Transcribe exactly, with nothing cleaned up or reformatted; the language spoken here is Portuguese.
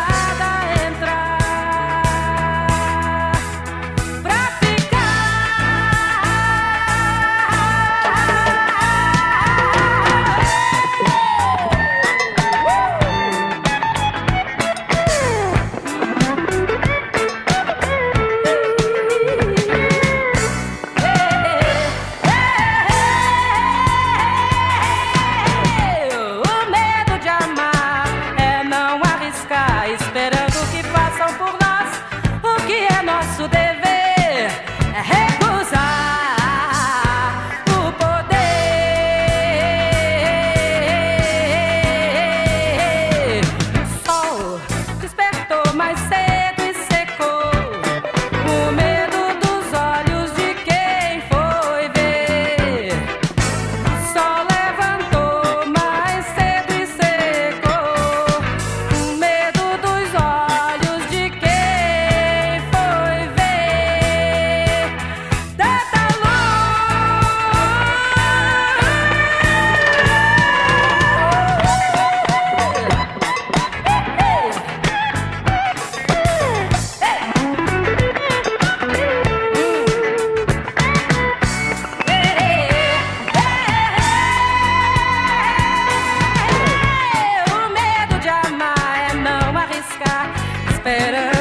Esperando que façam por nós o que é nosso dever, é recusar o poder. O sol despertou mais cedo e secou o medo dos olhos de quem foi ver. O sol levantou mais cedo e secou o medo dos olhos de quem foi ver tanta O medo de amar é não arriscar, esperando